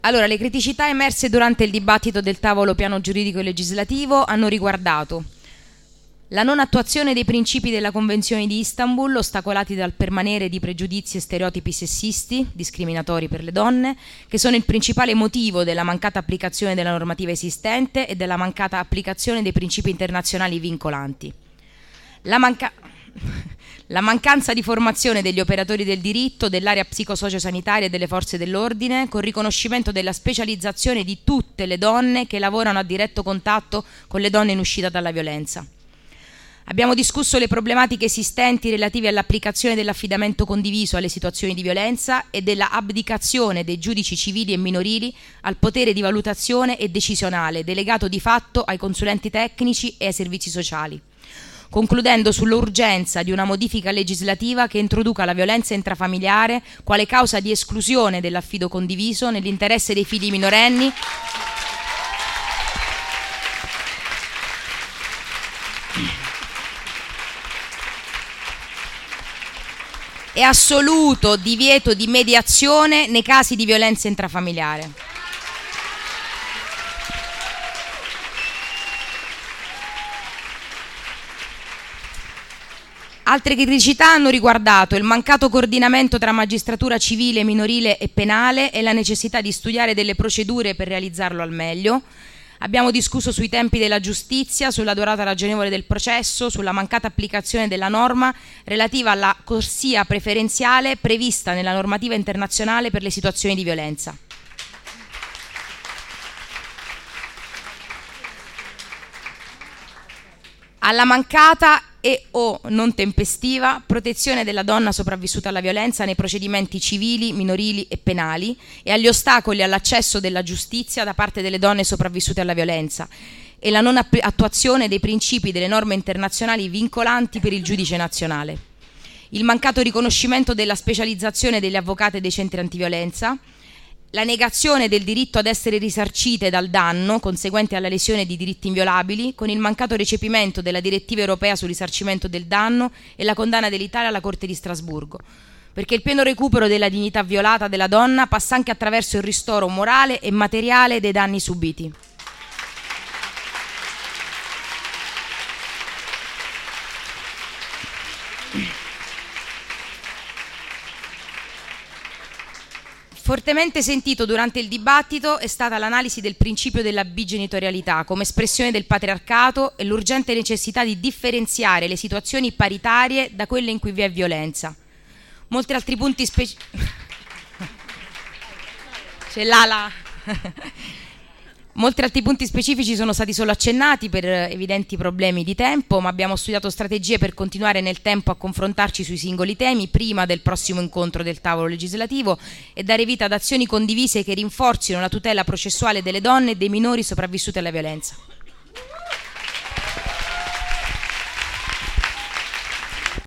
Allora, le criticità emerse durante il dibattito del tavolo piano giuridico e legislativo hanno riguardato la non attuazione dei principi della Convenzione di Istanbul, ostacolati dal permanere di pregiudizi e stereotipi sessisti, discriminatori per le donne, che sono il principale motivo della mancata applicazione della normativa esistente e della mancata applicazione dei principi internazionali vincolanti. La mancanza di formazione degli operatori del diritto, dell'area psicosociosanitaria e delle forze dell'ordine, con riconoscimento della specializzazione di tutte le donne che lavorano a diretto contatto con le donne in uscita dalla violenza. Abbiamo discusso le problematiche esistenti relative all'applicazione dell'affidamento condiviso alle situazioni di violenza e della abdicazione dei giudici civili e minorili al potere di valutazione e decisionale delegato di fatto ai consulenti tecnici e ai servizi sociali, concludendo sull'urgenza di una modifica legislativa che introduca la violenza intrafamiliare quale causa di esclusione dell'affido condiviso nell'interesse dei figli minorenni e assoluto divieto di mediazione nei casi di violenza intrafamiliare. Altre criticità hanno riguardato il mancato coordinamento tra magistratura civile, minorile e penale e la necessità di studiare delle procedure per realizzarlo al meglio. Abbiamo discusso sui tempi della giustizia, sulla durata ragionevole del processo, sulla mancata applicazione della norma relativa alla corsia preferenziale prevista nella normativa internazionale per le situazioni di violenza. Alla mancata e o non tempestiva protezione della donna sopravvissuta alla violenza nei procedimenti civili, minorili e penali e agli ostacoli all'accesso della giustizia da parte delle donne sopravvissute alla violenza e la non attuazione dei principi delle norme internazionali vincolanti per il giudice nazionale. Il mancato riconoscimento della specializzazione degli avvocati dei centri antiviolenza, la negazione del diritto ad essere risarcite dal danno conseguente alla lesione di diritti inviolabili, con il mancato recepimento della direttiva europea sul risarcimento del danno e la condanna dell'Italia alla Corte di Strasburgo, perché il pieno recupero della dignità violata della donna passa anche attraverso il ristoro morale e materiale dei danni subiti. Fortemente sentito durante il dibattito è stata l'analisi del principio della bigenitorialità come espressione del patriarcato e l'urgente necessità di differenziare le situazioni paritarie da quelle in cui vi è violenza. Molti altri punti Molti altri punti specifici sono stati solo accennati per evidenti problemi di tempo, ma abbiamo studiato strategie per continuare nel tempo a confrontarci sui singoli temi prima del prossimo incontro del tavolo legislativo e dare vita ad azioni condivise che rinforzino la tutela processuale delle donne e dei minori sopravvissuti alla violenza.